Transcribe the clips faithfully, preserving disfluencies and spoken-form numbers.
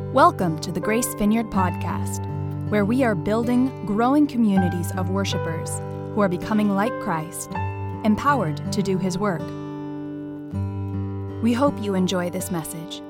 Welcome to the Grace Vineyard Podcast, where we are building growing communities of worshipers who are becoming like Christ, empowered to do His work. We hope you enjoy this message.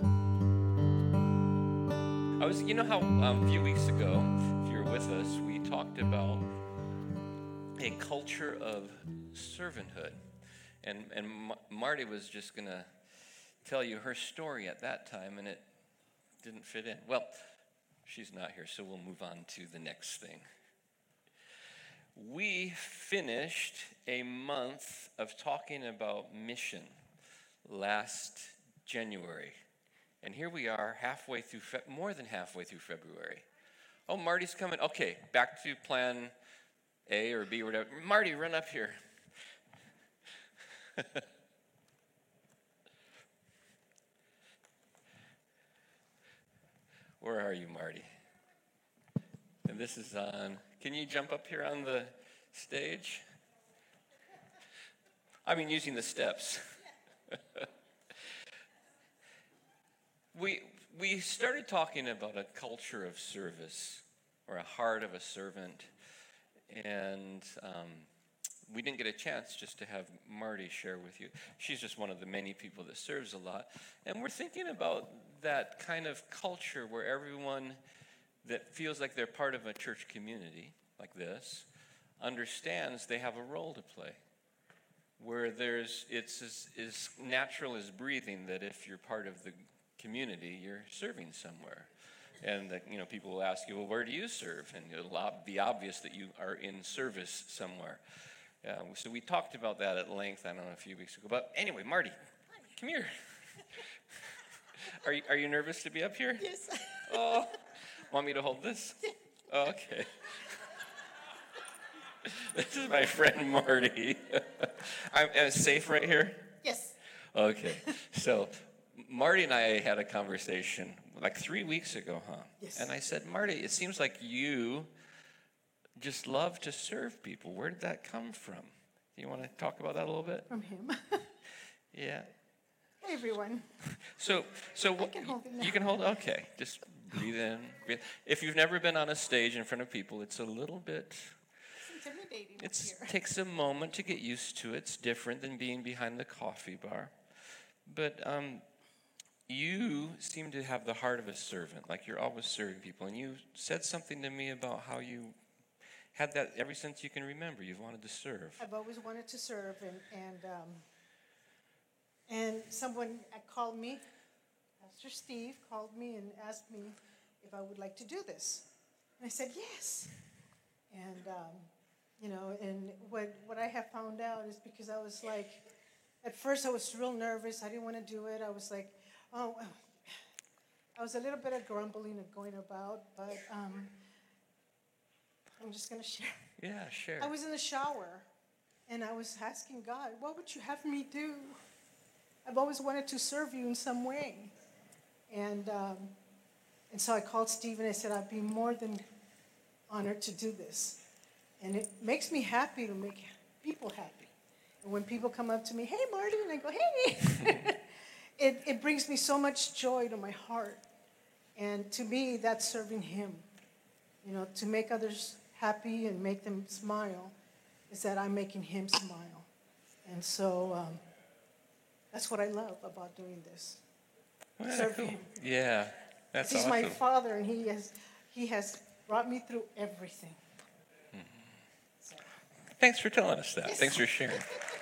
I was, you know how um, a few weeks ago, if you were with us, we talked about a culture of servanthood. And, and M- Marty was just going to tell you her story at that time, and it didn't fit in. Well, she's not here, so we'll move on to the next thing. We finished a month of talking about mission last January. And here we are halfway through, Fe- more than halfway through February. Oh, Marty's coming. Okay, back to plan A or B or whatever. Marty, run up here. Where are you, Marty? And this is on. Can you jump up here on the stage? I mean, using the steps. we we started talking about a culture of service, or a heart of a servant, and um, we didn't get a chance just to have Marty share with you. She's just one of the many people that serves a lot. And we're thinking about that kind of culture where everyone that feels like they're part of a church community like this understands they have a role to play. Where there's it's as, as natural as breathing that if you're part of the community, you're serving somewhere. And that, you know, people will ask you, well, where do you serve? And it'll be obvious that you are in service somewhere. Uh, so we talked about that at length, I don't know, a few weeks ago. But anyway, Marty, come here. Are you, are you nervous to be up here? Yes. Oh, want me to hold this? Oh, okay. This is my friend Marty. I'm, I'm safe right here? Yes. Okay. So Marty and I had a conversation like three weeks ago, huh? Yes. And I said, Marty, it seems like you just love to serve people. Where did that come from? Do you want to talk about that a little bit? From him. Yeah. Hey, everyone. So, so I can hold it now. You can hold. Okay, just breathe in. Breathe. If you've never been on a stage in front of people, it's a little bit. It's intimidating. It Here. takes a moment to get used to. It's different than being behind the coffee bar, but um, you seem to have the heart of a servant. Like you're always serving people, and you said something to me about how you had that ever since you can remember. You've wanted to serve. I've always wanted to serve, and and um, and someone called me. Pastor Steve called me and asked me if I would like to do this, and I said yes. And um, you know, and what what I have found out is because I was like, at first I was real nervous. I didn't want to do it. I was like, oh, I was a little bit of grumbling and going about, but. Um, I'm just going to share. Yeah, sure. I was in the shower, and I was asking God, what would you have me do? I've always wanted to serve you in some way. And um, and so I called Steve, and I said, I'd be more than honored to do this. And it makes me happy to make people happy. And when people come up to me, hey, Marty, and I go, hey, it, it brings me so much joy to my heart. And to me, that's serving Him. You know, to make others happy and make them smile is that I'm making Him smile. And so um, that's what I love about doing this. Well, Serve cool. Him. Yeah, that's He's awesome. my Father, and He has He has brought me through everything. Mm-hmm. So. Thanks for telling us that. Yes. Thanks for sharing.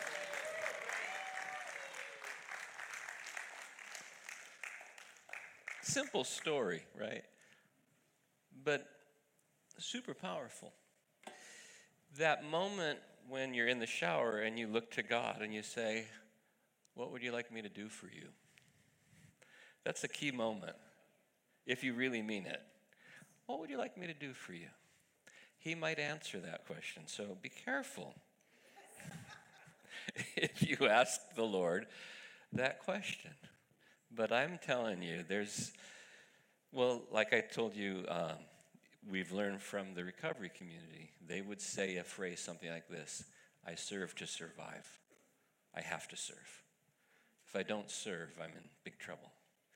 Simple story, right? But super powerful. That moment when you're in the shower and you look to God and you say, what would you like me to do for you? That's a key moment, if you really mean it. What would you like me to do for you? He might answer that question, so be careful if you ask the Lord that question. But I'm telling you, there's, well, like I told you, um, we've learned from the recovery community. They would say a phrase something like this: I serve to survive. I have to serve. If I don't serve, I'm in big trouble.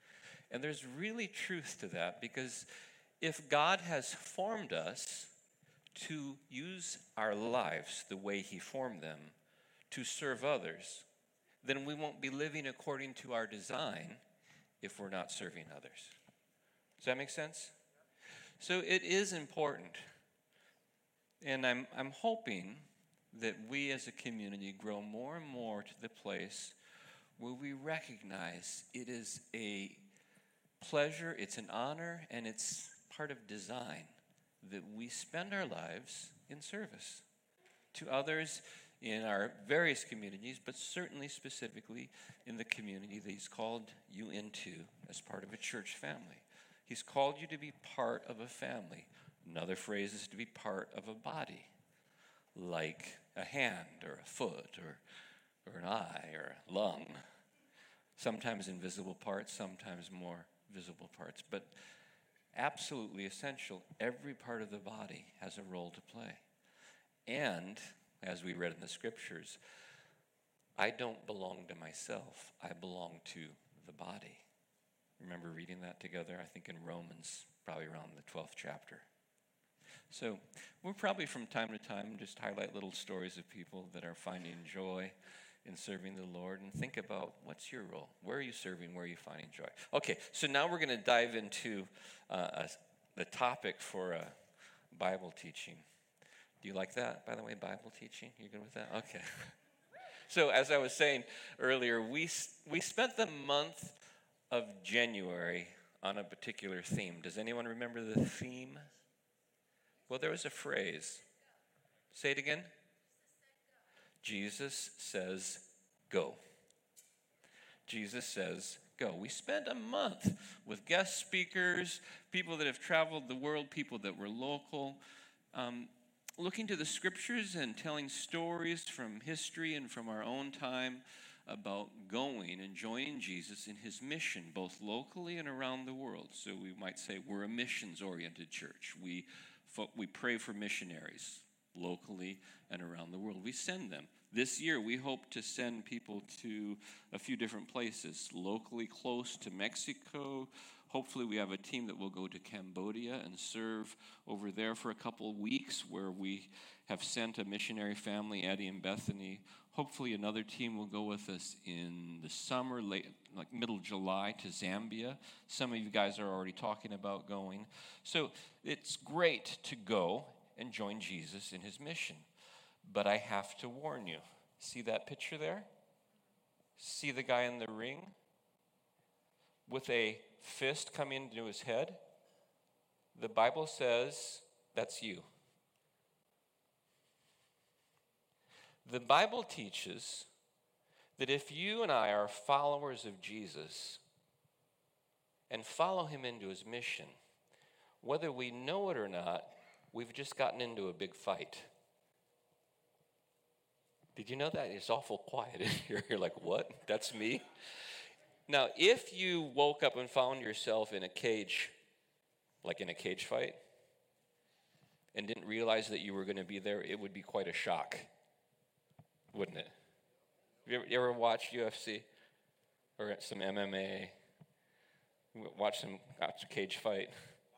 And there's really truth to that, because if God has formed us to use our lives the way he formed them to serve others, then we won't be living according to our design if we're not serving others. Does that make sense? So it is important. And I'm I'm hoping that we as a community grow more and more to the place where we recognize it is a pleasure, it's an honor, and it's part of design that we spend our lives in service to others in our various communities, but certainly specifically in the community that he's called you into as part of a church family. He's called you to be part of a family. Another phrase is to be part of a body, like a hand or a foot or, or an eye or a lung. Sometimes invisible parts, sometimes more visible parts, but absolutely essential. Every part of the body has a role to play. And, as we read in the scriptures, I don't belong to myself. I belong to the body. Remember reading that together, I think in Romans, probably around the twelfth chapter. So we'll probably from time to time just highlight little stories of people that are finding joy in serving the Lord, and think about, what's your role? Where are you serving? Where are you finding joy? Okay, so now we're going to dive into uh, a, the topic for uh, Bible teaching. Do you like that, by the way, Bible teaching? You good with that? Okay. So as I was saying earlier, we we spent the month of January on a particular theme. Does anyone remember the theme? Well, there was a phrase. Say it again. Jesus says, go. Jesus says, go. We spent a month with guest speakers, people that have traveled the world, people that were local, um, looking to the scriptures and telling stories from history and from our own time about going and joining Jesus in his mission, both locally and around the world. So we might say we're a missions-oriented church. We, we pray for missionaries locally and around the world. We send them. This year, we hope to send people to a few different places, locally close to Mexico. Hopefully, we have a team that will go to Cambodia and serve over there for a couple of weeks, where we have sent a missionary family, Eddie and Bethany. Hopefully, another team will go with us in the summer, late, like middle July, to Zambia. Some of you guys are already talking about going. So it's great to go and join Jesus in his mission. But I have to warn you. See that picture there? See the guy in the ring with a fist coming into his head? The Bible says that's you. The Bible teaches that if you and I are followers of Jesus and follow him into his mission, whether we know it or not, we've just gotten into a big fight. Did you know that? It's awful quiet in here. You're like, what? That's me? Now, if you woke up and found yourself in a cage, like in a cage fight, and didn't realize that you were going to be there, it would be quite a shock, wouldn't it? You ever, you ever watch U F C or some M M A? Watch some watch a cage fight?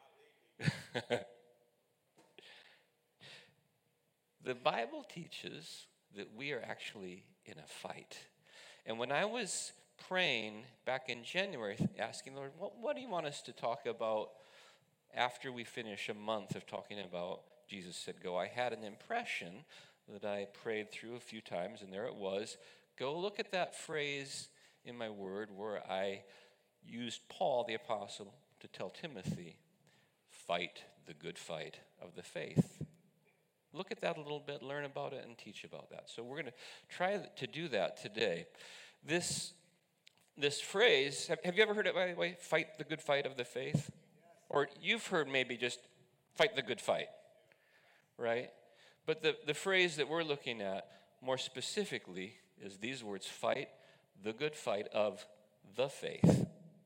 The Bible teaches that we are actually in a fight. And when I was praying back in January, asking the Lord, what, what do you want us to talk about after we finish a month of talking about Jesus said go, I had an impression that I prayed through a few times, and there it was. Go look at that phrase in my word where I used Paul the apostle to tell Timothy, fight the good fight of the faith. Look at that a little bit, learn about it, and teach about that. So we're going to try to do that today. This this phrase, have, have you ever heard it, by the way, fight the good fight of the faith? Or you've heard maybe just fight the good fight, right? But the, the phrase that we're looking at more specifically is these words, fight the good fight of the faith.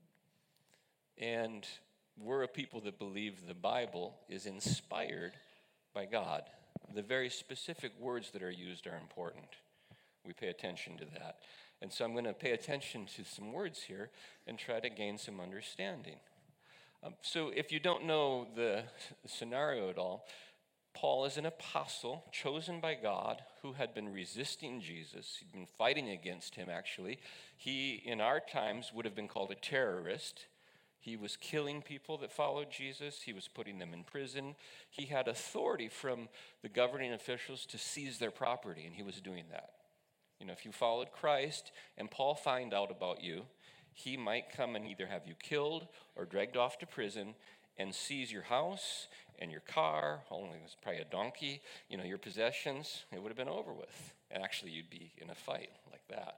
And we're a people that believe the Bible is inspired by God. The very specific words that are used are important. We pay attention to that. And so I'm going to pay attention to some words here and try to gain some understanding. Um, so if you don't know the scenario at all, Paul is an apostle chosen by God who had been resisting Jesus. He'd been fighting against him, actually. He, in our times, would have been called a terrorist. He was killing people that followed Jesus. He was putting them in prison. He had authority from the governing officials to seize their property, and he was doing that. You know, if you followed Christ and Paul found out about you, he might come and either have you killed or dragged off to prison and seize your house and your car, only it was probably a donkey, you know, your possessions. It would have been over with. And actually, you'd be in a fight like that.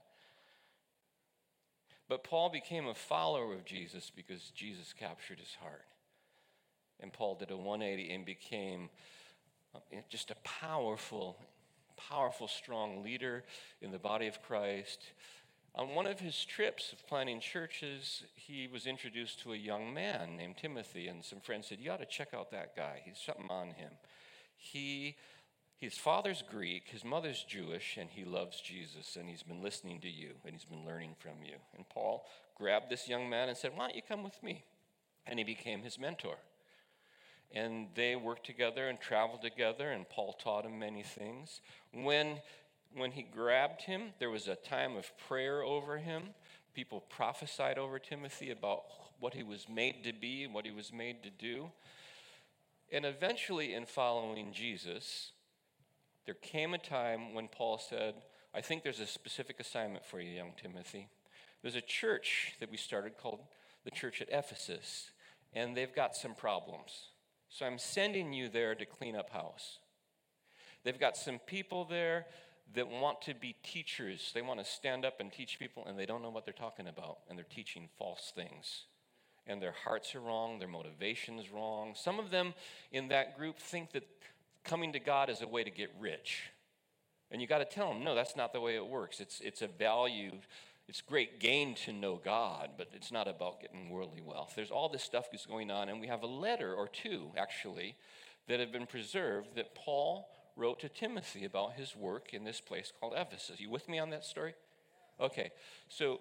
But Paul became a follower of Jesus because Jesus captured his heart. And Paul did a one eighty and became just a powerful, powerful, strong leader in the body of Christ. On one of his trips of planting churches, he was introduced to a young man named Timothy, and some friends said, you ought to check out that guy. He's something on him. He, his father's Greek, his mother's Jewish, and he loves Jesus, and he's been listening to you, and he's been learning from you. And Paul grabbed this young man and said, why don't you come with me? And he became his mentor. And they worked together and traveled together, and Paul taught him many things. When When he grabbed him, there was a time of prayer over him. People prophesied over Timothy about what he was made to be, what he was made to do. And eventually, in following Jesus, there came a time when Paul said, I think there's a specific assignment for you, young Timothy. There's a church that we started called the Church at Ephesus, and they've got some problems. So I'm sending you there to clean up house. They've got some people there that want to be teachers. They want to stand up and teach people, and they don't know what they're talking about, and they're teaching false things. And their hearts are wrong, their motivation is wrong. Some of them in that group think that coming to God is a way to get rich. And you got to tell them, no, that's not the way it works. It's, it's a value, it's great gain to know God, but it's not about getting worldly wealth. There's all this stuff that's going on, and we have a letter or two, actually, that have been preserved that Paul wrote to Timothy about his work in this place called Ephesus. You with me on that story? Okay, so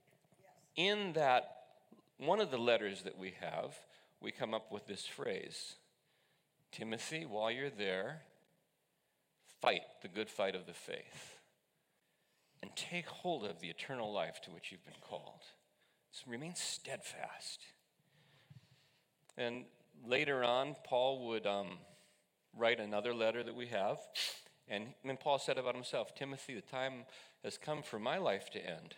in that, one of the letters that we have, we come up with this phrase, Timothy, while you're there, fight the good fight of the faith and take hold of the eternal life to which you've been called. So remain steadfast. And later on, Paul would um, write another letter that we have. And then Paul said about himself, Timothy, the time has come for my life to end.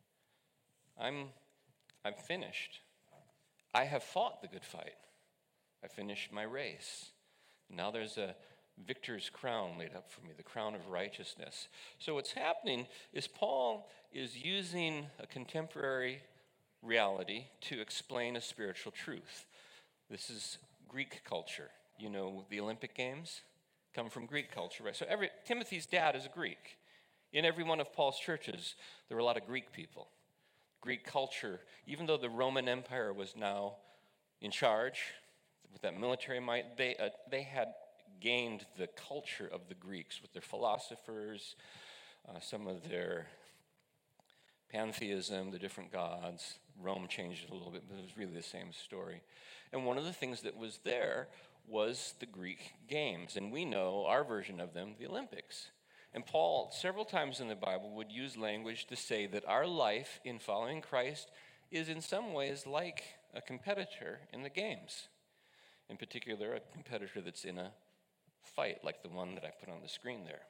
I'm, I'm finished. I have fought the good fight. I finished my race. Now there's a victor's crown laid up for me, the crown of righteousness. So what's happening is Paul is using a contemporary reality to explain a spiritual truth. This is Greek culture. You know, the Olympic Games come from Greek culture, right? So every Timothy's dad is a Greek. In every one of Paul's churches, there were a lot of Greek people. Greek culture, even though the Roman Empire was now in charge with that military might, they uh, they had gained the culture of the Greeks with their philosophers, uh, some of their pantheism, the different gods. Rome changed it a little bit, but it was really the same story. And one of the things that was there was the Greek games, and we know our version of them, the Olympics. And Paul, several times in the Bible, would use language to say that our life in following Christ is in some ways like a competitor in the games. In particular, a competitor that's in a fight, like the one that I put on the screen there.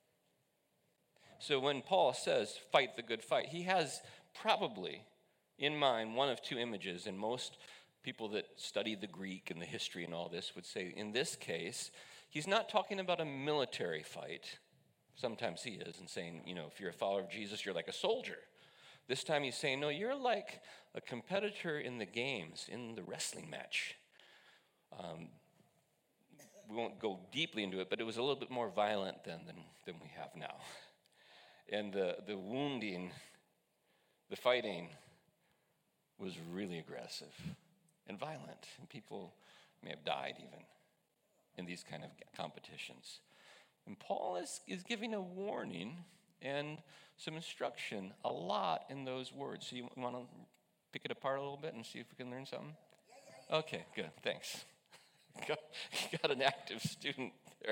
So when Paul says, fight the good fight, he has probably in mind one of two images, and most people that study the Greek and the history and all this would say, in this case, he's not talking about a military fight. Sometimes he is, and saying, you know, if you're a follower of Jesus, you're like a soldier. This time he's saying, no, you're like a competitor in the games, in the wrestling match. Um, we won't go deeply into it, but it was a little bit more violent then than, than we have now. And the, the wounding, the fighting was really aggressive and violent, and people may have died even in these kind of competitions. And Paul is, is giving a warning and some instruction, a lot in those words. So you want to pick it apart a little bit and see if we can learn something? Okay, good, thanks. got, got an active student there.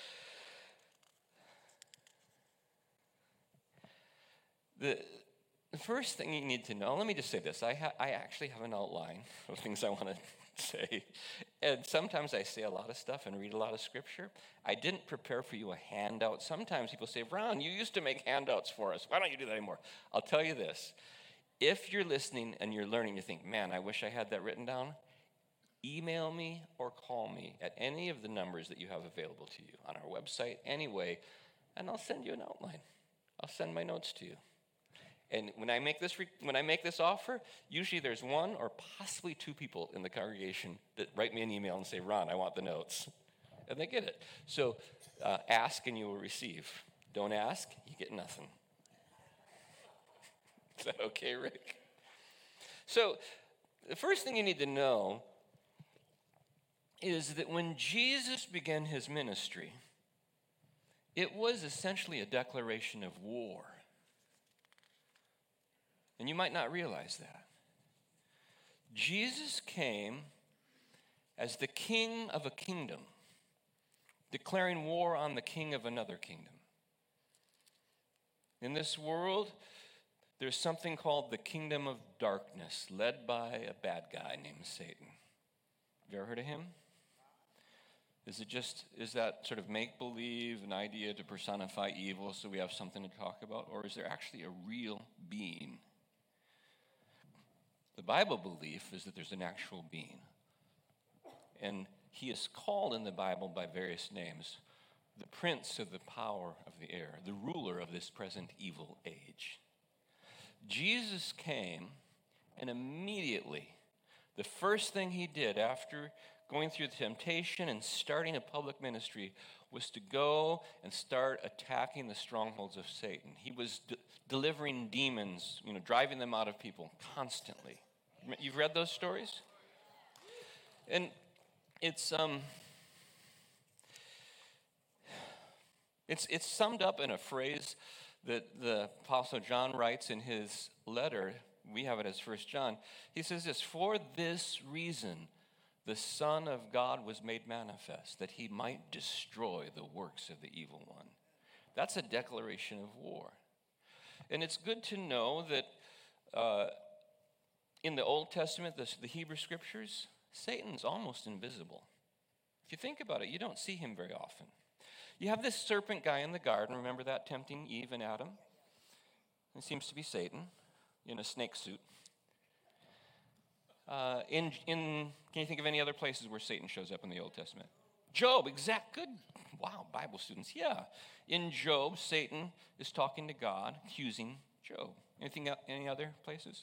The, the first thing you need to know, let me just say this. I, ha- I actually have an outline of things I want to say. And sometimes I say a lot of stuff and read a lot of scripture. I didn't prepare for you a handout. Sometimes people say, Ron, you used to make handouts for us. Why don't you do that anymore? I'll tell you this. If you're listening and you're learning, you think, man, I wish I had that written down, email me or call me at any of the numbers that you have available to you on our website anyway, and I'll send you an outline. I'll send my notes to you. And when I make this re- when I make this offer, usually there's one or possibly two people in the congregation that write me an email and say, Ron, I want the notes. And they get it. So uh, ask and you will receive. Don't ask, you get nothing. Is that okay, Rick? So the first thing you need to know is that when Jesus began his ministry, it was essentially a declaration of war. And you might not realize that. Jesus came as the king of a kingdom, declaring war on the king of another kingdom. In this world, there's something called the kingdom of darkness, led by a bad guy named Satan. Have you ever heard of him? Is it just, is that sort of make-believe, an idea to personify evil so we have something to talk about? Or is there actually a real being? The Bible belief is that there's an actual being. And he is called in the Bible by various names. The prince of the power of the air, the ruler of this present evil age. Jesus came, and immediately, the first thing he did after going through the temptation and starting a public ministry was to go and start attacking the strongholds of Satan. He was de- delivering demons, you know, driving them out of people constantly. You've read those stories? And it's um it's it's summed up in a phrase that the Apostle John writes in his letter. We have it as First John. He says this, for this reason the Son of God was made manifest, that he might destroy the works of the evil one. That's a declaration of war. And it's good to know that uh, in the Old Testament, the, the Hebrew Scriptures, Satan's almost invisible. If you think about it, you don't see him very often. You have this serpent guy in the garden, remember that, tempting Eve and Adam? It seems to be Satan in a snake suit. Uh, in, in, can you think of any other places where Satan shows up in the Old Testament? Job, exact, good. Wow, Bible students, yeah. In Job, Satan is talking to God, accusing Job. Anything, any other places?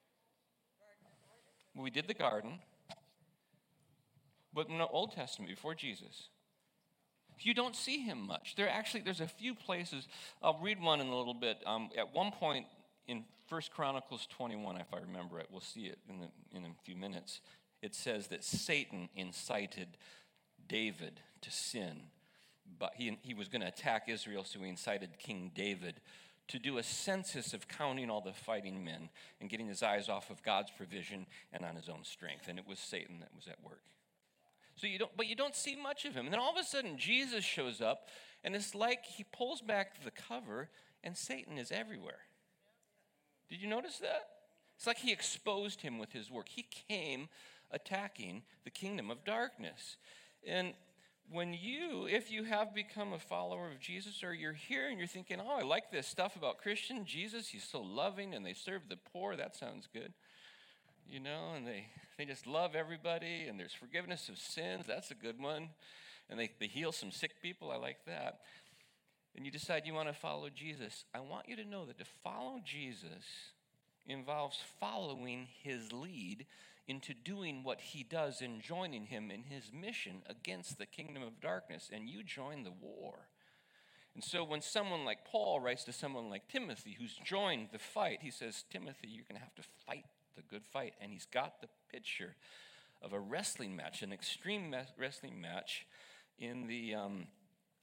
We did the garden, but in the Old Testament, before Jesus, you don't see him much. There actually, there's a few places. I'll read one in a little bit. Um, at one point in First Chronicles twenty-one, if I remember it, we'll see it in, the, in a few minutes. It says that Satan incited David to sin, but he, he was going to attack Israel, so he incited King David to do a census of counting all the fighting men and getting his eyes off of God's provision and on his own strength. And it was Satan that was at work. So you don't, but you don't see much of him. And then all of a sudden, Jesus shows up, and it's like he pulls back the cover, and Satan is everywhere. Did you notice that? It's like he exposed him with his work. He came attacking the kingdom of darkness. And when you, if you have become a follower of Jesus, or you're here and you're thinking, oh, I like this stuff about Christian Jesus, he's so loving and they serve the poor, that sounds good. You know, and they, they just love everybody, and there's forgiveness of sins, that's a good one. And they, they heal some sick people, I like that. And you decide you want to follow Jesus. I want you to know that to follow Jesus involves following his lead into doing what he does and joining him in his mission against the kingdom of darkness, and you join the war. And so when someone like Paul writes to someone like Timothy, who's joined the fight, he says, Timothy, you're going to have to fight the good fight. And he's got the picture of a wrestling match, an extreme wrestling match in the um,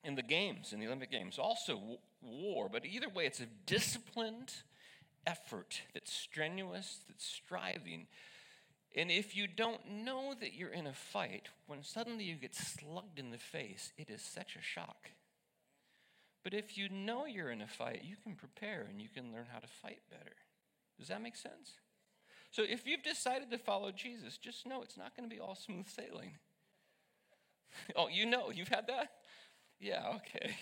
in the games, in the Olympic Games, also w- war, but either way, it's a disciplined effort that's strenuous, that's striving. And if you don't know that you're in a fight, when suddenly you get slugged in the face, it is such a shock. But if you know you're in a fight, you can prepare and you can learn how to fight better. Does that make sense? So if you've decided to follow Jesus, just know it's not going to be all smooth sailing. Oh, you know, you've had that? Yeah, okay.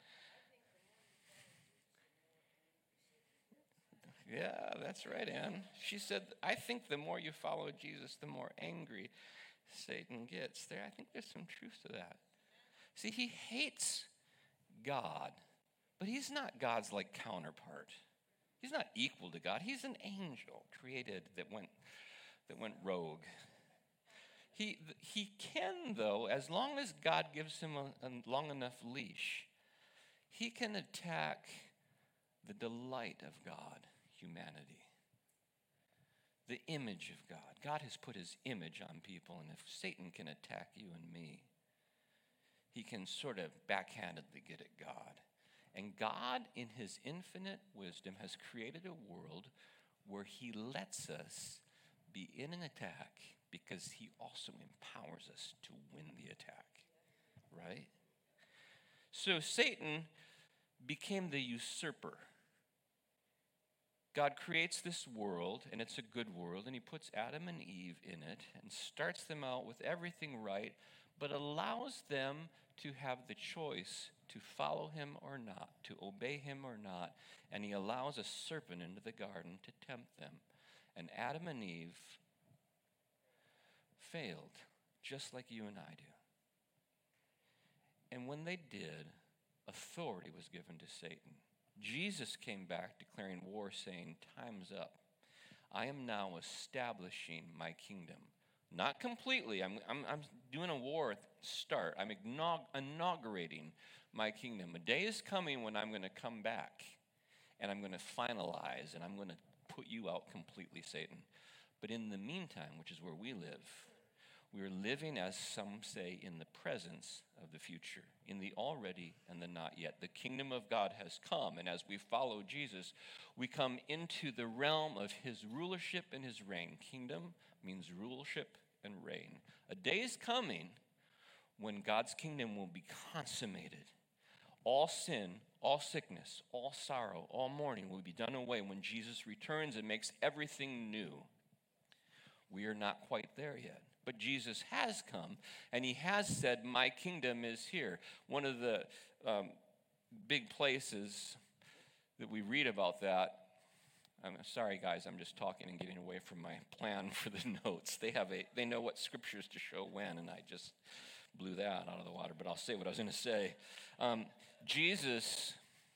Yeah, that's right, Ann. She said, I think the more you follow Jesus, the more angry Satan gets. There, I think there's some truth to that. See, he hates God, but he's not God's like counterpart. He's not equal to God. He's an angel created that went that went rogue. He he can, though, as long as God gives him a, a long enough leash, he can attack the delight of God, humanity, the image of God. God has put his image on people, and if Satan can attack you and me, he can sort of backhandedly get at God. And God, in his infinite wisdom, has created a world where he lets us be in an attack because he also empowers us to win the attack, right? So Satan became the usurper. God creates this world, and it's a good world, and he puts Adam and Eve in it and starts them out with everything right, but allows them to have the choice to follow him or not, to obey him or not, and he allows a serpent into the garden to tempt them. And Adam and Eve failed, just like you and I do. And when they did, authority was given to Satan. Jesus came back declaring war, saying, time's up. I am now establishing my kingdom. Not completely. I'm, I'm, I'm doing a war start. I'm inaugurating my kingdom. A day is coming when I'm going to come back, and I'm going to finalize, and I'm going to put you out completely, Satan. But in the meantime, which is where we live, we are living, as some say, in the presence of the future, in the already and the not yet. The kingdom of God has come, and as we follow Jesus, we come into the realm of his rulership and his reign. Kingdom means rulership and reign. A day is coming when God's kingdom will be consummated. All sin, all sickness, all sorrow, all mourning will be done away when Jesus returns and makes everything new. We are not quite there yet. But Jesus has come, and he has said, my kingdom is here. One of the um, big places that we read about that, I'm sorry, guys, I'm just talking and getting away from my plan for the notes. They have a, they know what scriptures to show when, and I just blew that out of the water, but I'll say what I was going to say. Um, Jesus,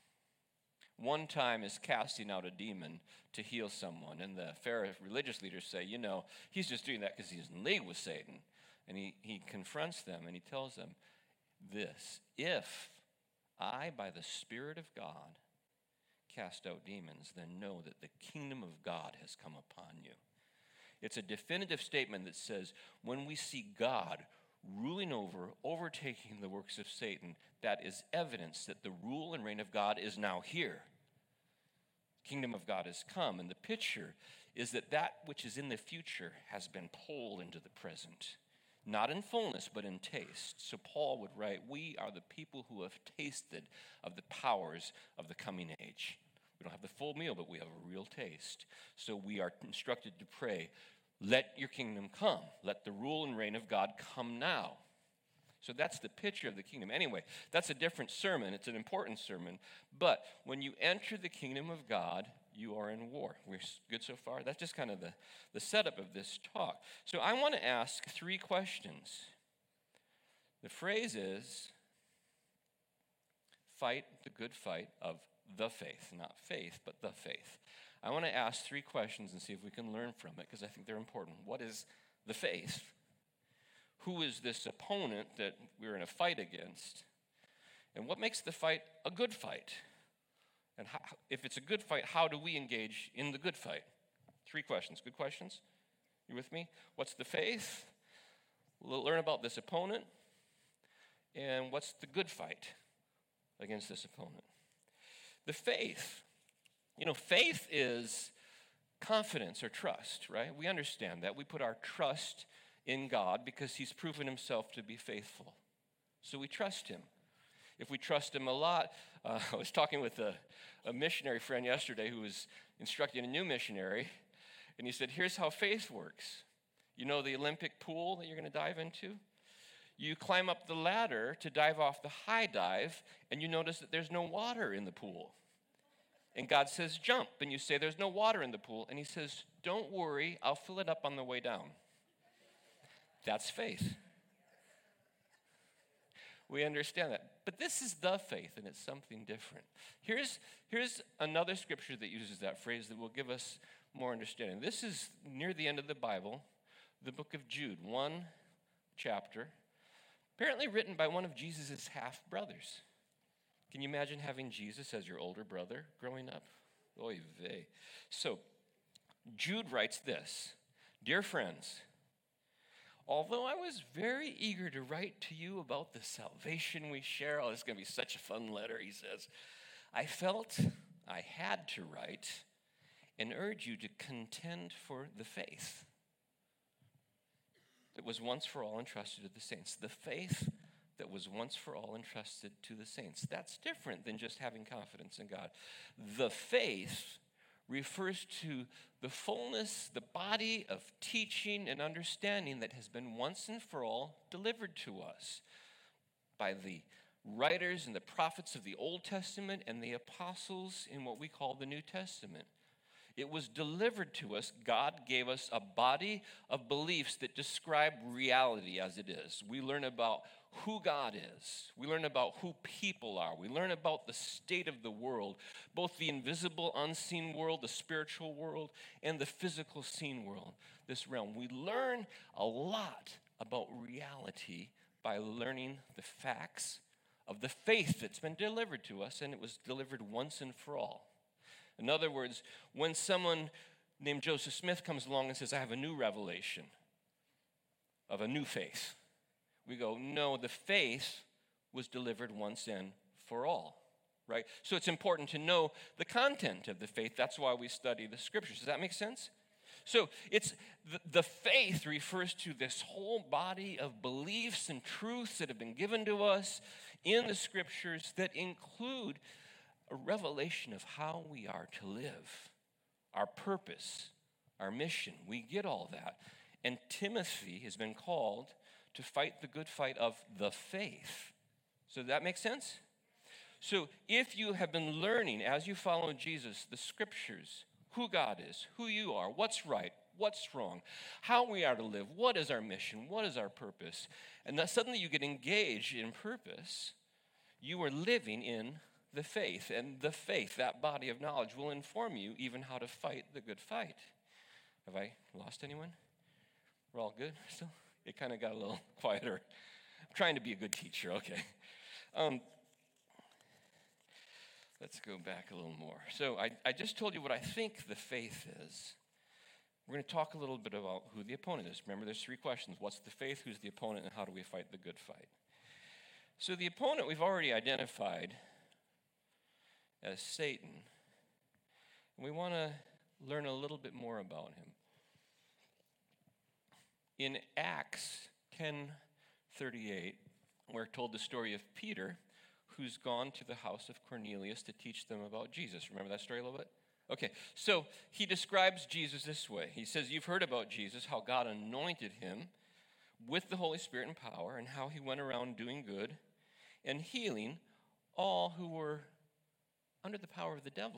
one time, is casting out a demon to heal someone, and the Pharisee religious leaders say, you know, he's just doing that because he's in league with Satan. And he, he confronts them, and he tells them this: if I, by the Spirit of God, cast out demons, then know that the kingdom of God has come upon you. It's a definitive statement that says when we see God ruling over, overtaking the works of Satan, that is evidence that the rule and reign of God is now here. Kingdom of God has come, and the picture is that that which is in the future has been pulled into the present, not in fullness, but in taste. So Paul would write, we are the people who have tasted of the powers of the coming age. We don't have the full meal, but we have a real taste. So we are instructed to pray, let your kingdom come. Let the rule and reign of God come now. So that's the picture of the kingdom. Anyway, that's a different sermon. It's an important sermon. But when you enter the kingdom of God, you are in war. We're good so far? That's just kind of the, the setup of this talk. So I want to ask three questions. The phrase is, fight the good fight of the faith. Not faith, but the faith. I want to ask three questions and see if we can learn from it, because I think they're important. What is the faith? Who is this opponent that we're in a fight against? And what makes the fight a good fight? And how, if it's a good fight, how do we engage in the good fight? Three questions. Good questions? You with me? What's the faith? We'll learn about this opponent. And what's the good fight? against this opponent. The faith, you know, faith is confidence or trust, right? We understand that. We put our trust in God because he's proven himself to be faithful. So we trust him. If we trust him a lot, uh, I was talking with a, a missionary friend yesterday who was instructing a new missionary, and he said, here's how faith works. You know the Olympic pool that you're going to dive into? You climb up the ladder to dive off the high dive, and you notice that there's no water in the pool. And God says, jump, and you say, there's no water in the pool, and he says, don't worry, I'll fill it up on the way down. That's faith. We understand that. But this is the faith, and it's something different. Here's, here's another scripture that uses that phrase that will give us more understanding. This is near the end of the Bible, the book of Jude, one chapter, apparently written by one of Jesus' half-brothers. Can you imagine having Jesus as your older brother growing up? Oy vey. So, Jude writes this, dear friends, although I was very eager to write to you about the salvation we share, oh, this is going to be such a fun letter, he says, I felt I had to write and urge you to contend for the faith that was once for all entrusted to the saints. The faith that was once for all entrusted to the saints. That's different than just having confidence in God. The faith refers to the fullness, the body of teaching and understanding that has been once and for all delivered to us by the writers and the prophets of the Old Testament and the apostles in what we call the New Testament. It was delivered to us. God gave us a body of beliefs that describe reality as it is. We learn about who God is. We learn about who people are. We learn about the state of the world, both the invisible, unseen world, the spiritual world, and the physical, seen world, this realm. We learn a lot about reality by learning the facts of the faith that's been delivered to us, and it was delivered once and for all. In other words, when someone named Joseph Smith comes along and says, I have a new revelation of a new faith, we go, no, the faith was delivered once and for all, right? So it's important to know the content of the faith. That's why we study the scriptures. Does that make sense? So it's the, the faith refers to this whole body of beliefs and truths that have been given to us in the scriptures that include a revelation of how we are to live, our purpose, our mission. We get all that. And Timothy has been called to fight the good fight of the faith. So does that make sense? So if you have been learning as you follow Jesus, the scriptures, who God is, who you are, what's right, what's wrong, how we are to live, what is our mission, what is our purpose, and that suddenly you get engaged in purpose, you are living in the faith, and the faith, that body of knowledge, will inform you even how to fight the good fight. Have I lost anyone? We're all good still? It kind of got a little quieter. I'm trying to be a good teacher, okay. Um, let's go back a little more. So I, I just told you what I think the faith is. We're going to talk a little bit about who the opponent is. Remember, there's three questions. What's the faith, who's the opponent, and how do we fight the good fight? So the opponent we've already identified as Satan. And we want to learn a little bit more about him. In Acts ten thirty-eight, we're told the story of Peter, who's gone to the house of Cornelius to teach them about Jesus. Remember that story a little bit? Okay, so he describes Jesus this way. He says, you've heard about Jesus, how God anointed him with the Holy Spirit and power, and how he went around doing good and healing all who were under the power of the devil.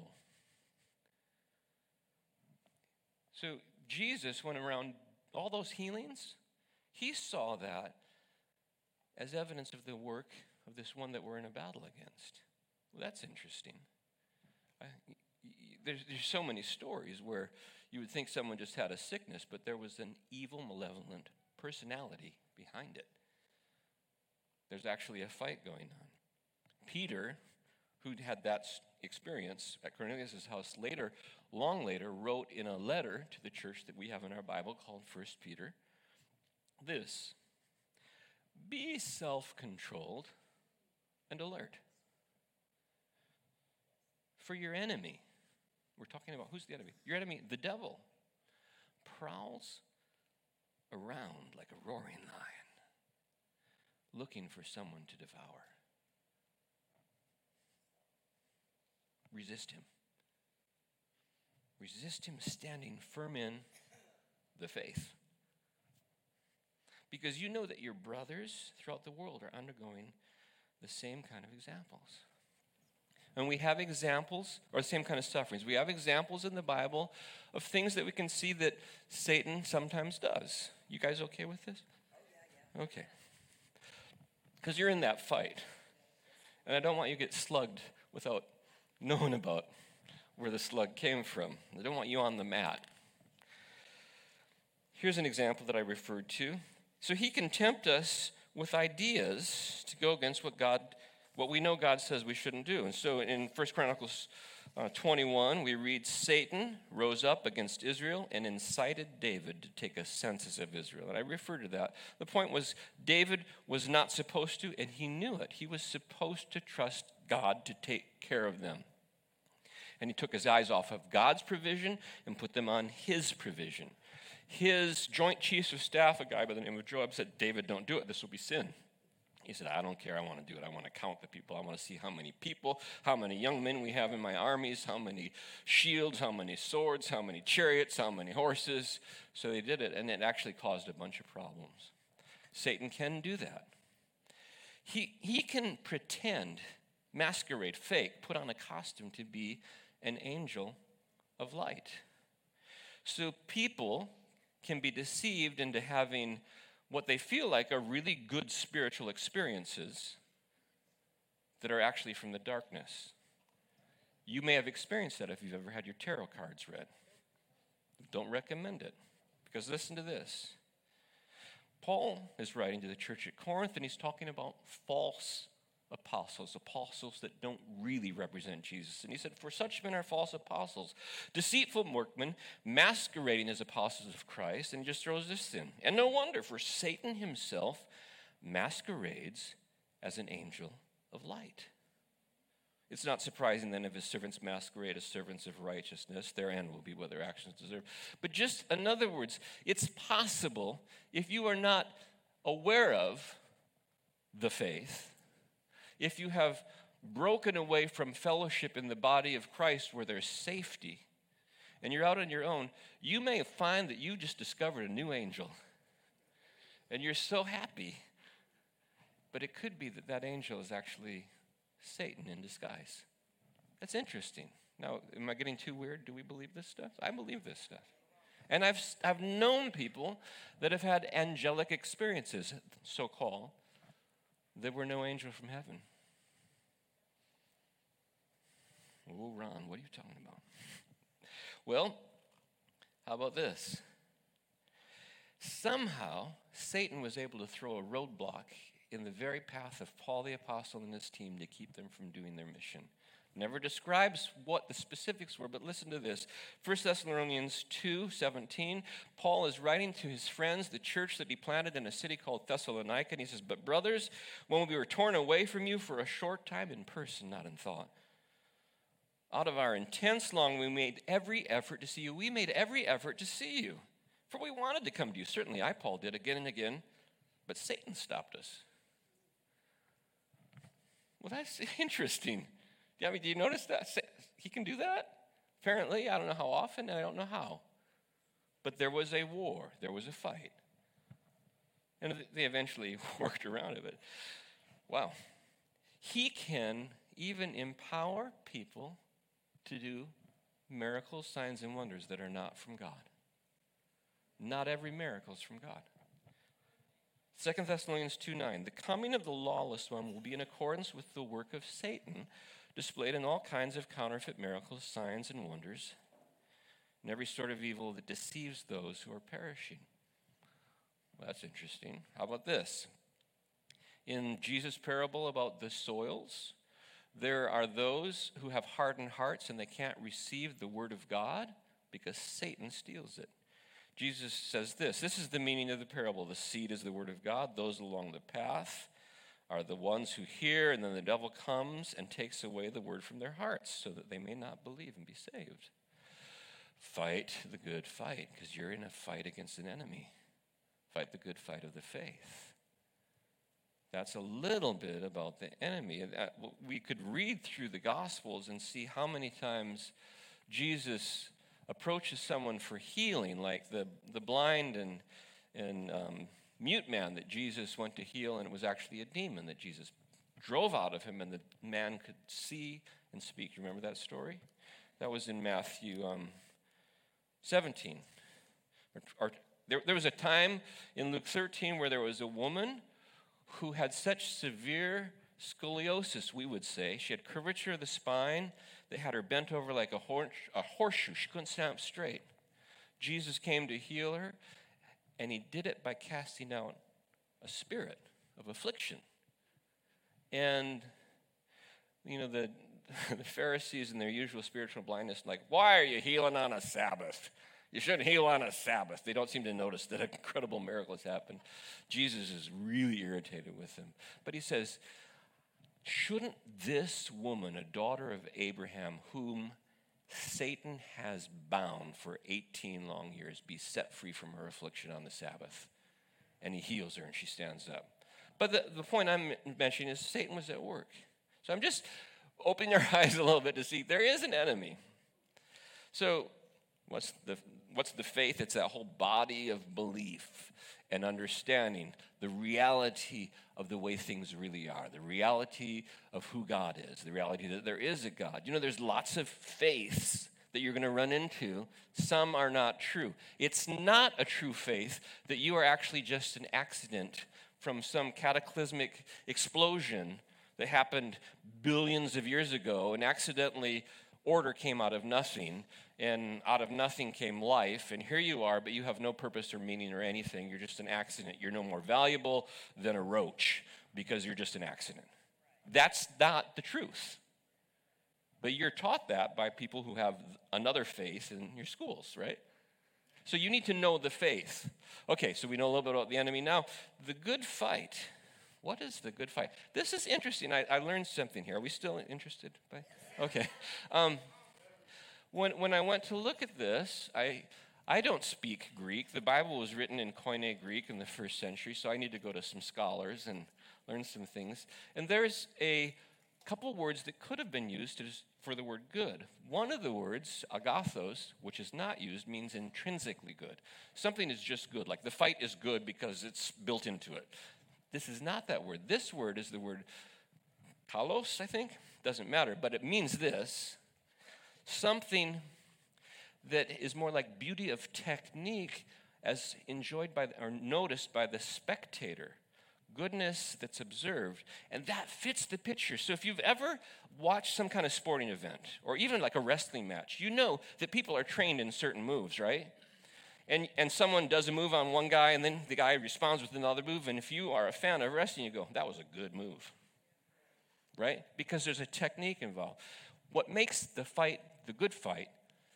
So Jesus went around all those healings. He saw that as evidence of the work of this one that we're in a battle against. Well, that's interesting. I, there's, there's so many stories where you would think someone just had a sickness, but there was an evil, malevolent personality behind it. There's actually a fight going on. Peter, who'd had that experience at Cornelius' house later, long later, wrote in a letter to the church that we have in our Bible called First Peter, this: be self-controlled and alert. For your enemy, we're talking about who's the enemy? Your enemy, the devil, prowls around like a roaring lion, looking for someone to devour. Resist him. Resist him standing firm in the faith. Because you know that your brothers throughout the world are undergoing the same kind of examples. And we have examples, or the same kind of sufferings. We have examples in the Bible of things that we can see that Satan sometimes does. You guys okay with this? Okay. Because you're in that fight. And I don't want you to get slugged without knowing about where the slug came from. I don't want you on the mat. Here's an example that I referred to. So he can tempt us with ideas to go against what God, what we know God says we shouldn't do. And so in First Chronicles uh, twenty-one, we read, Satan rose up against Israel and incited David to take a census of Israel. And I refer to that. The point was David was not supposed to, and he knew it. He was supposed to trust God to take care of them. And he took his eyes off of God's provision and put them on his provision. His joint chiefs of staff, a guy by the name of Joab, said, David, don't do it. This will be sin. He said, I don't care. I want to do it. I want to count the people. I want to see how many people, how many young men we have in my armies, how many shields, how many swords, how many chariots, how many horses. So they did it, and it actually caused a bunch of problems. Satan can do that. He, he can pretend, masquerade, fake, put on a costume to be an angel of light. So people can be deceived into having what they feel like are really good spiritual experiences that are actually from the darkness. You may have experienced that if you've ever had your tarot cards read. Don't recommend it, because listen to this. Paul is writing to the church at Corinth, and he's talking about false apostles, apostles that don't really represent Jesus. And he said, for such men are false apostles, deceitful workmen, masquerading as apostles of Christ, and he just throws this in. And no wonder, for Satan himself masquerades as an angel of light. It's not surprising then if his servants masquerade as servants of righteousness, their end will be what their actions deserve. But just in other words, it's possible, if you are not aware of the faith, if you have broken away from fellowship in the body of Christ where there's safety, and you're out on your own, you may find that you just discovered a new angel. And you're so happy. But it could be that that angel is actually Satan in disguise. That's interesting. Now, am I getting too weird? Do we believe this stuff? I believe this stuff. And I've, I've known people that have had angelic experiences, so-called, there were no angel from heaven. Oh, Ron, what are you talking about? Well, how about this? Somehow, Satan was able to throw a roadblock in the very path of Paul the Apostle and his team to keep them from doing their mission. Never describes what the specifics were, but listen to this. First Thessalonians two seventeen, Paul is writing to his friends, the church that he planted in a city called Thessalonica, and he says, but brothers, when we were torn away from you for a short time in person, not in thought, out of our intense longing, we made every effort to see you. We made every effort to see you. For we wanted to come to you. Certainly I, Paul, did again and again, but Satan stopped us. Well, that's interesting. I mean, do you notice that? He can do that? Apparently, I don't know how often, and I don't know how. But there was a war. There was a fight. And they eventually worked around it. But wow. He can even empower people to do miracles, signs, and wonders that are not from God. Not every miracle is from God. Second Thessalonians two nine, the coming of the lawless one will be in accordance with the work of Satan, displayed in all kinds of counterfeit miracles, signs, and wonders, and every sort of evil that deceives those who are perishing. Well, that's interesting. How about this? In Jesus' parable about the soils, there are those who have hardened hearts and they can't receive the word of God because Satan steals it. Jesus says this, this is the meaning of the parable. The seed is the word of God. Those along the path are the ones who hear, and then the devil comes and takes away the word from their hearts so that they may not believe and be saved. Fight the good fight, because you're in a fight against an enemy. Fight the good fight of the faith. That's a little bit about the enemy. We could read through the Gospels and see how many times Jesus approaches someone for healing, like the, the blind and, and um, mute man that Jesus went to heal, and it was actually a demon that Jesus drove out of him, and the man could see and speak. You remember that story? That was in Matthew um, seventeen. Or, or, there, there was a time in Luke thirteen where there was a woman who had such severe scoliosis, we would say. She had curvature of the spine. They had her bent over like a, horse, a horseshoe. She couldn't stand up straight. Jesus came to heal her, and he did it by casting out a spirit of affliction. And, you know, the, the Pharisees in their usual spiritual blindness, like, why are you healing on a Sabbath? You shouldn't heal on a Sabbath. They don't seem to notice that an incredible miracle has happened. Jesus is really irritated with them. But he says, shouldn't this woman, a daughter of Abraham, whom Satan has bound for eighteen long years, be set free from her affliction on the Sabbath? And he heals her and she stands up. But the, the point I'm mentioning is Satan was at work. So I'm just opening your eyes a little bit to see there is an enemy. So what's the what's the faith? It's that whole body of belief and understanding the reality of the way things really are, the reality of who God is, the reality that there is a God. You know, there's lots of faiths that you're going to run into. Some are not true. It's not a true faith that you are actually just an accident from some cataclysmic explosion that happened billions of years ago, and accidentally order came out of nothing, and out of nothing came life, and here you are, but you have no purpose or meaning or anything. You're just an accident. You're no more valuable than a roach because you're just an accident. That's not the truth. But you're taught that by people who have another faith in your schools, right? So you need to know the faith. Okay, so we know a little bit about the enemy. Now, the good fight. What is the good fight? This is interesting. I, I learned something here. Are we still interested? By? Okay. Um, when when I went to look at this, I I don't speak Greek. The Bible was written in Koine Greek in the first century, so I need to go to some scholars and learn some things. And there's a couple words that could have been used to, for the word good. One of the words, agathos, which is not used, means intrinsically good. Something is just good, like the fight is good because it's built into it. This is not that word. This word is the word kalos, I think. Doesn't matter, but it means this. Something that is more like beauty of technique as enjoyed by or noticed by the spectator. Goodness that's observed, and that fits the picture. So if you've ever watched some kind of sporting event, or even like a wrestling match, you know that people are trained in certain moves, right? And and someone does a move on one guy, and then the guy responds with another move, and if you are a fan of wrestling, you go, that was a good move, right? Because there's a technique involved. What makes the fight the good fight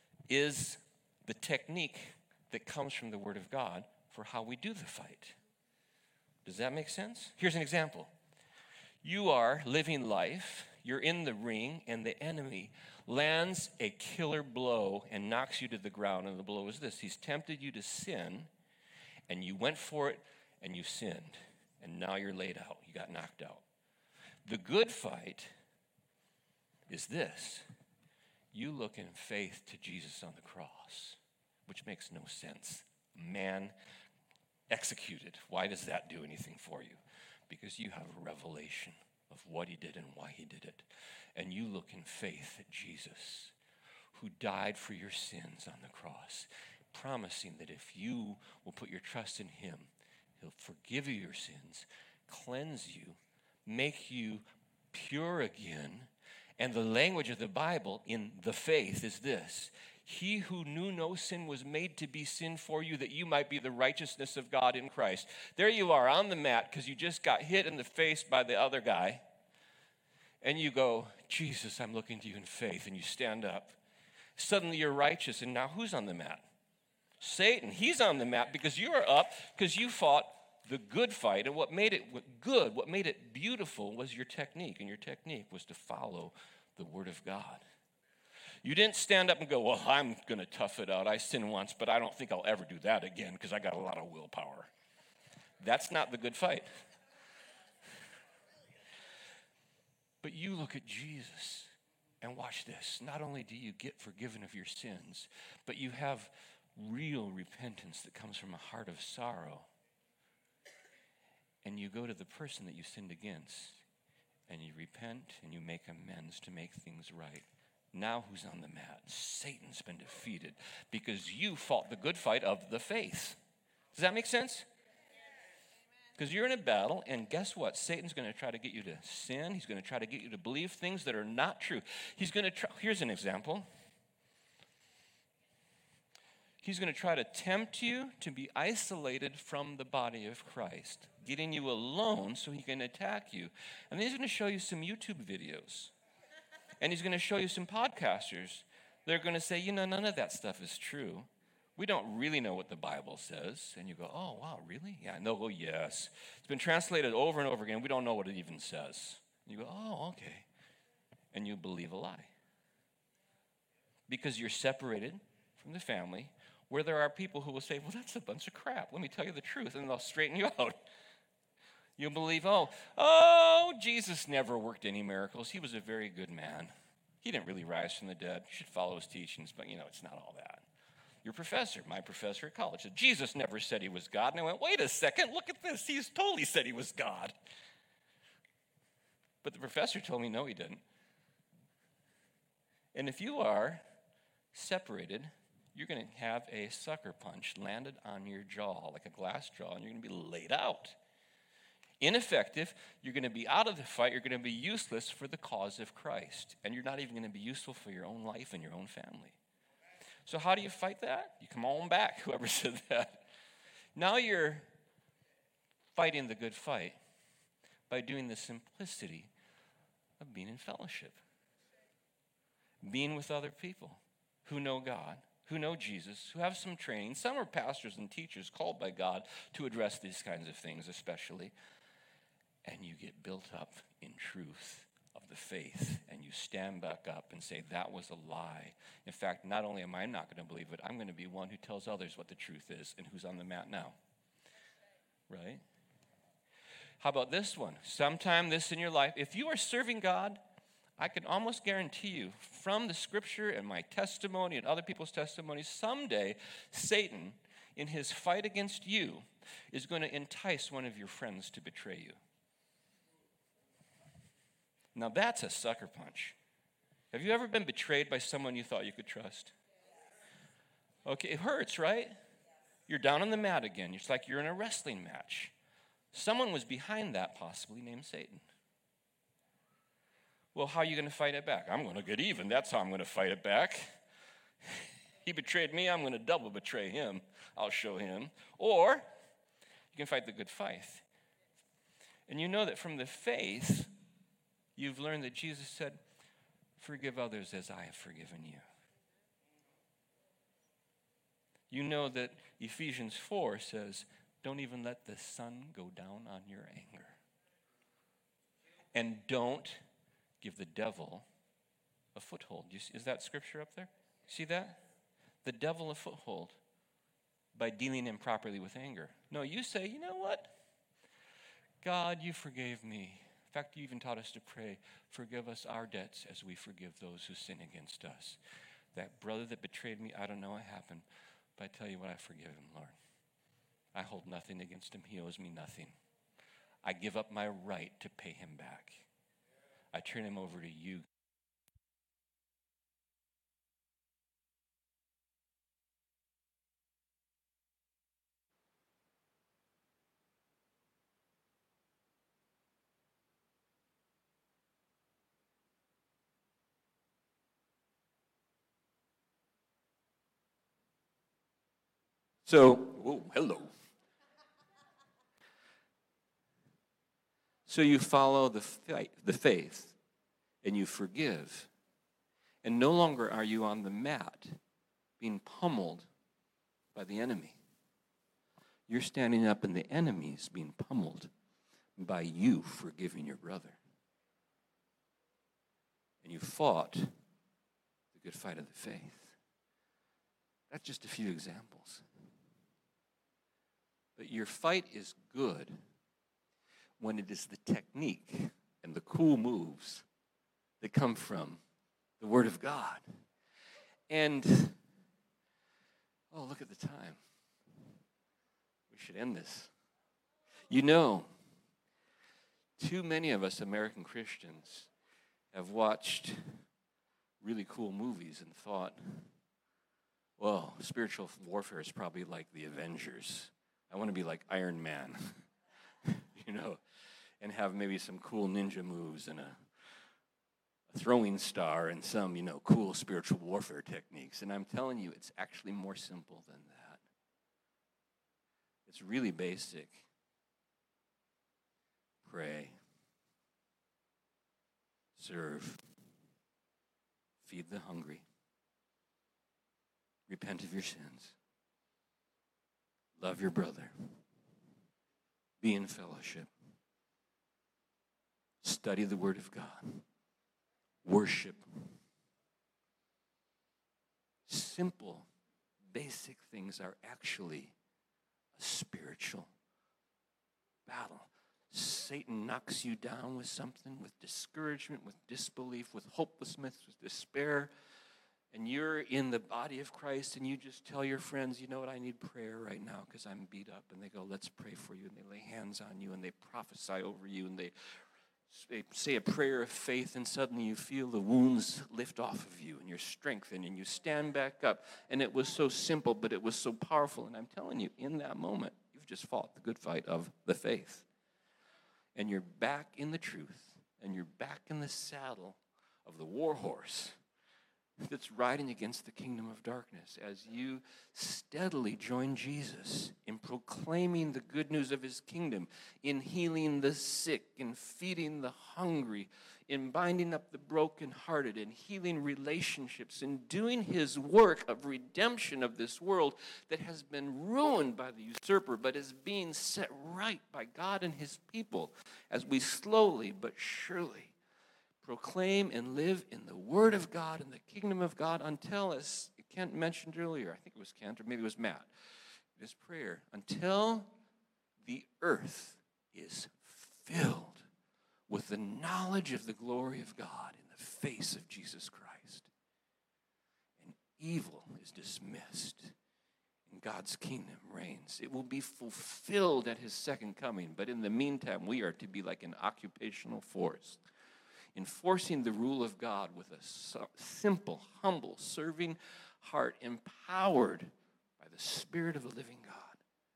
is the technique that comes from the Word of God for how we do the fight. Does that make sense? Here's an example. You are living life, you're in the ring, and the enemy lands a killer blow and knocks you to the ground, and the blow is this. He's tempted you to sin, and you went for it, and you sinned, and now you're laid out. You got knocked out. The good fight is this. You look in faith to Jesus on the cross, which makes no sense. Man executed. Why does that do anything for you? Because you have a revelation of what he did and why he did it. And you look in faith at Jesus, who died for your sins on the cross, promising that if you will put your trust in him, he'll forgive you your sins, cleanse you, make you pure again. And the language of the Bible in the faith is this. He who knew no sin was made to be sin for you, that you might be the righteousness of God in Christ. There you are on the mat because you just got hit in the face by the other guy. And you go, Jesus, I'm looking to you in faith. And you stand up. Suddenly you're righteous. And now who's on the mat? Satan. He's on the mat because you are up because you fought The good fight, and what made it good, what made it beautiful was your technique, and your technique was to follow the Word of God. You didn't stand up and go, well, I'm going to tough it out. I sinned once, but I don't think I'll ever do that again because I got a lot of willpower. That's not the good fight. But you look at Jesus and watch this. Not only do you get forgiven of your sins, but you have real repentance that comes from a heart of sorrow. And you go to the person that you sinned against, and you repent, and you make amends to make things right. Now who's on the mat? Satan's been defeated because you fought the good fight of the faith. Does that make sense? Because you're in a battle, and guess what? Satan's going to try to get you to sin. He's going to try to get you to believe things that are not true. He's going to try, here's an example. He's going to try to tempt you to be isolated from the body of Christ, getting you alone so he can attack you. And then he's going to show you some YouTube videos. And he's going to show you some podcasters. They're going to say, you know, none of that stuff is true. We don't really know what the Bible says. And you go, oh, wow, really? Yeah, and they'll go, yes. It's been translated over and over again. We don't know what it even says. And you go, oh, okay. And you believe a lie. Because you're separated from the family, where there are people who will say, well, that's a bunch of crap. Let me tell you the truth. And they'll straighten you out. You'll believe, oh, oh, Jesus never worked any miracles. He was a very good man. He didn't really rise from the dead. You should follow his teachings, but, you know, it's not all that. Your professor, my professor at college, said, Jesus never said he was God. And I went, wait a second, look at this. He's totally said he was God. But the professor told me, no, he didn't. And if you are separated, you're going to have a sucker punch landed on your jaw, like a glass jaw, and you're going to be laid out. Ineffective, you're going to be out of the fight, you're going to be useless for the cause of Christ. And you're not even going to be useful for your own life and your own family. So how do you fight that? You come on back, whoever said that. Now you're fighting the good fight by doing the simplicity of being in fellowship. Being with other people who know God, who know Jesus, who have some training. Some are pastors and teachers called by God to address these kinds of things especially. And you get built up in truth of the faith, and you stand back up and say, that was a lie. In fact, not only am I not going to believe it, I'm going to be one who tells others what the truth is and who's on the mat now. Right? How about this one? Sometime this in your life, if you are serving God, I can almost guarantee you from the scripture and my testimony and other people's testimonies, someday Satan, in his fight against you, is going to entice one of your friends to betray you. Now that's a sucker punch. Have you ever been betrayed by someone you thought you could trust? Okay, it hurts, right? You're down on the mat again. It's like you're in a wrestling match. Someone was behind that, possibly named Satan. Well, how are you going to fight it back? I'm going to get even. That's how I'm going to fight it back. He betrayed me. I'm going to double betray him. I'll show him. Or you can fight the good fight. And you know that from the faith, you've learned that Jesus said, forgive others as I have forgiven you. You know that Ephesians four says, don't even let the sun go down on your anger. And don't give the devil a foothold. You see, is that scripture up there? See that? The devil a foothold by dealing improperly with anger. No, you say, you know what? God, you forgave me. In fact, you even taught us to pray, forgive us our debts as we forgive those who sin against us. That brother that betrayed me, I don't know what happened, but I tell you what, I forgive him, Lord. I hold nothing against him. He owes me nothing. I give up my right to pay him back. I turn him over to you. So, oh, hello. So you follow the faith, the faith, and you forgive. And no longer are you on the mat being pummeled by the enemy. You're standing up and the enemy's being pummeled by you forgiving your brother. And you fought the good fight of the faith. That's just a few examples. But your fight is good when it is the technique and the cool moves that come from the Word of God. And, oh, look at the time. We should end this. You know, too many of us American Christians have watched really cool movies and thought, well, spiritual warfare is probably like the Avengers. I want to be like Iron Man, you know, and have maybe some cool ninja moves and a, a throwing star and some, you know, cool spiritual warfare techniques. And I'm telling you, it's actually more simple than that. It's really basic. Pray. Serve. Feed the hungry. Repent of your sins. Love your brother. Be in fellowship. Study the Word of God. Worship. Simple, basic things are actually a spiritual battle. Satan knocks you down with something, with discouragement, with disbelief, with hopelessness, with despair. And you're in the body of Christ and you just tell your friends, you know what, I need prayer right now because I'm beat up. And they go, let's pray for you. And they lay hands on you and they prophesy over you and they say a prayer of faith, and suddenly you feel the wounds lift off of you and you're strengthened and you stand back up. And it was so simple, but it was so powerful. And I'm telling you, in that moment, you've just fought the good fight of the faith. And you're back in the truth, and you're back in the saddle of the war horse that's riding against the kingdom of darkness as you steadily join Jesus in proclaiming the good news of his kingdom, in healing the sick, in feeding the hungry, in binding up the brokenhearted, in healing relationships, in doing his work of redemption of this world that has been ruined by the usurper but is being set right by God and his people as we slowly but surely proclaim and live in the Word of God and the kingdom of God until, as Kent mentioned earlier, I think it was Kent or maybe it was Matt, in his prayer, until the earth is filled with the knowledge of the glory of God in the face of Jesus Christ. And evil is dismissed and God's kingdom reigns. It will be fulfilled at his second coming, but in the meantime, we are to be like an occupational force, enforcing the rule of God with a simple, humble, serving heart, empowered by the Spirit of the living God.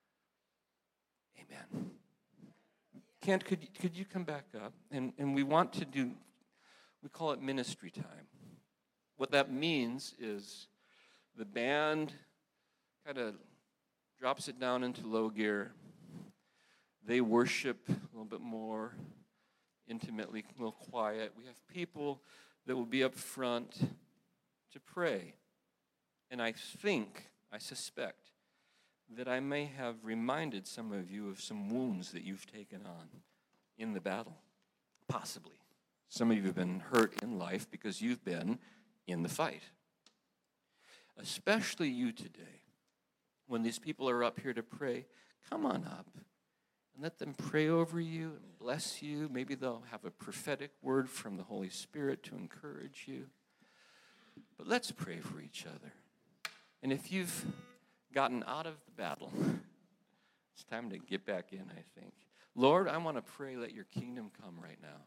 Amen. Kent, could, could you come back up? And, and we want to do, we call it ministry time. What that means is the band kind of drops it down into low gear. They worship a little bit more intimately, a little quiet. We have people that will be up front to pray. And I think, I suspect, that I may have reminded some of you of some wounds that you've taken on in the battle. Possibly. Some of you have been hurt in life because you've been in the fight. Especially you today. When these people are up here to pray, come on up. And let them pray over you and bless you. Maybe they'll have a prophetic word from the Holy Spirit to encourage you. But let's pray for each other. And if you've gotten out of the battle, it's time to get back in, I think. Lord, I want to pray, let your kingdom come right now.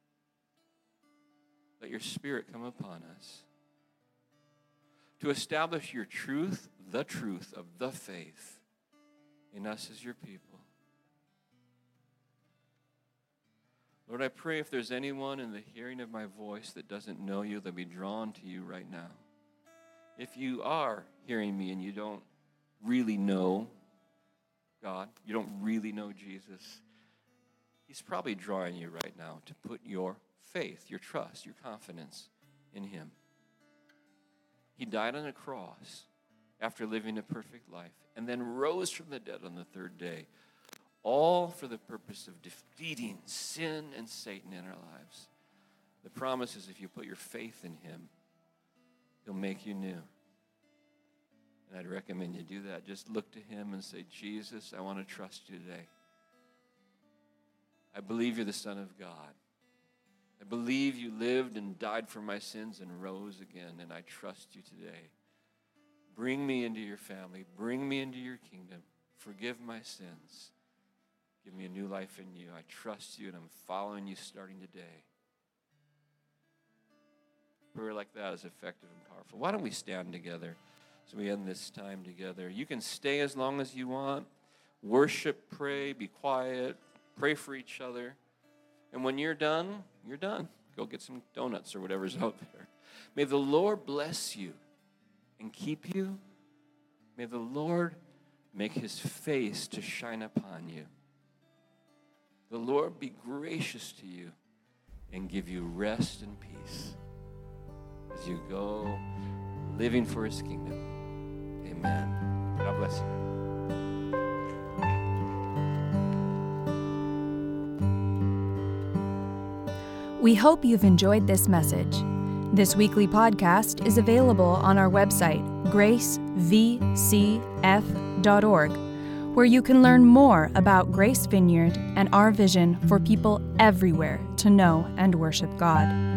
Let your Spirit come upon us. To establish your truth, the truth of the faith in us as your people. Lord, I pray if there's anyone in the hearing of my voice that doesn't know you, they'll be drawn to you right now. If you are hearing me and you don't really know God, you don't really know Jesus, he's probably drawing you right now to put your faith, your trust, your confidence in him. He died on a cross after living a perfect life, and then rose from the dead on the third day, all for the purpose of defeating sin and Satan in our lives. The promise is if you put your faith in him, he'll make you new. And I'd recommend you do that. Just look to him and say, Jesus, I want to trust you today. I believe you're the Son of God. I believe you lived and died for my sins and rose again, and I trust you today. Bring me into your family. Bring me into your kingdom. Forgive my sins. Give me a new life in you. I trust you, and I'm following you starting today. Prayer like that is effective and powerful. Why don't we stand together as we end this time together? You can stay as long as you want. Worship, pray, be quiet, pray for each other. And when you're done, you're done. Go get some donuts or whatever's out there. May the Lord bless you and keep you. May the Lord make his face to shine upon you. The Lord be gracious to you and give you rest and peace as you go living for his kingdom. Amen. God bless you. We hope you've enjoyed this message. This weekly podcast is available on our website, grace v c f dot org, where you can learn more about Grace Vineyard and our vision for people everywhere to know and worship God.